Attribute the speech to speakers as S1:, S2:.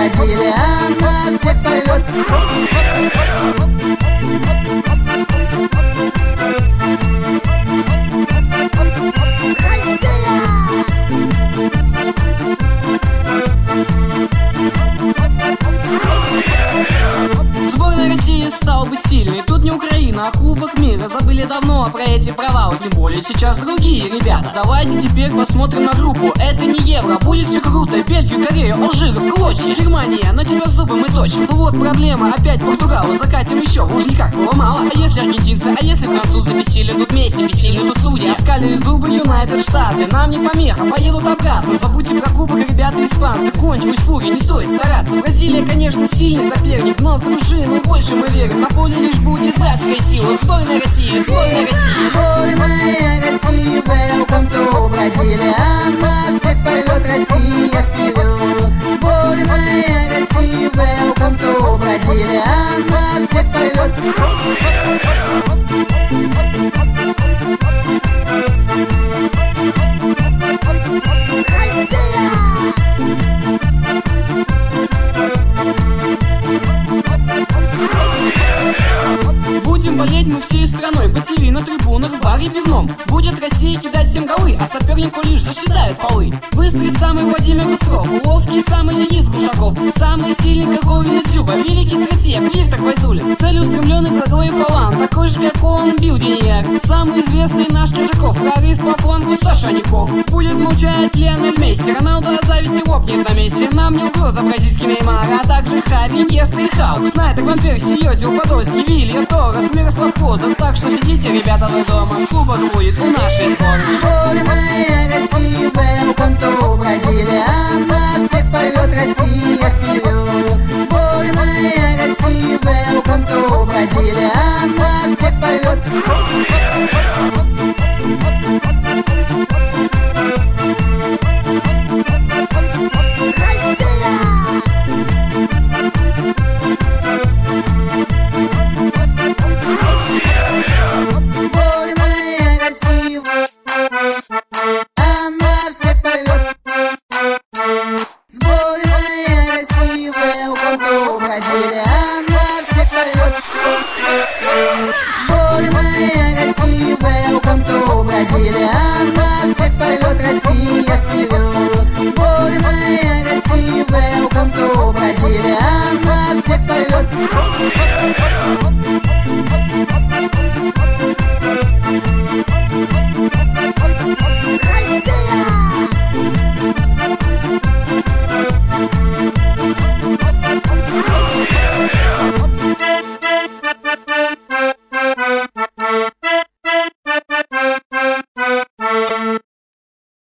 S1: Бразилия, она всех порвет.
S2: Сборная России стала быть сильной. Тут не Украина, а Кубок мира. Забыли давно про эти провалы, тем более сейчас другие ребята. Давайте теперь посмотрим на группу. Это не Евро, будет все круто. Бельгию, Корею, Алжир в клочья. Германия, на тебя зубы мы точим. Ну вот проблема, опять Португала. Закатим еще, уж никак было мало. А если аргентинцы, а если французы? Бесили тут Месси, бесили тут судьи. Оскалили зубы Юнайтед Штаты. Нам не помеха, поедут обратно. Забудьте про кубок, ребята испанцы. Кончилась фурия, не стоит стараться. Бразилия, конечно, сильный соперник, но в дружину больше мы верим. На поле лишь будет братская сила. Сборная России, сборная России.
S1: Сборная России, welcome to Бразилия, она всех порвет, Россия вперед. Сборная России, welcome to Бразилия, она всех порвет.
S2: Будем болеть мы всей страной, по ТВ, на трибунах, в баре пивном. Будет Россия кидать всем голы, а сопернику лишь засчитают фолы. Быстрый самый Владимир Быстров, ловкий самый Денис Глушаков, самый сильный как Ровен Дзюба, великий стратег Виктор Файзуллин, целеустремленный Задой Фалан, такой же как он бил Деньяк. Самый известный наш Кижаков, прорыв по флангу Саша Ников. Будет молчать Лионель Месси, Роналду от зависти лопнет на месте. Нам не угроза бразильский Неймар, а также Хави, Иньеста и Халк. Снайдер, Ван Перси, Йозеф Подольский, Вилья Торрес, Мирослав Клоза. Так что сидите, ребята, вы дома, кубок будет у нашей сборной.
S1: Сборная России, welcome to Бразилия, она всех порвет, Россия вперед. Сборная России, welcome to Бразилия, она всех порвет.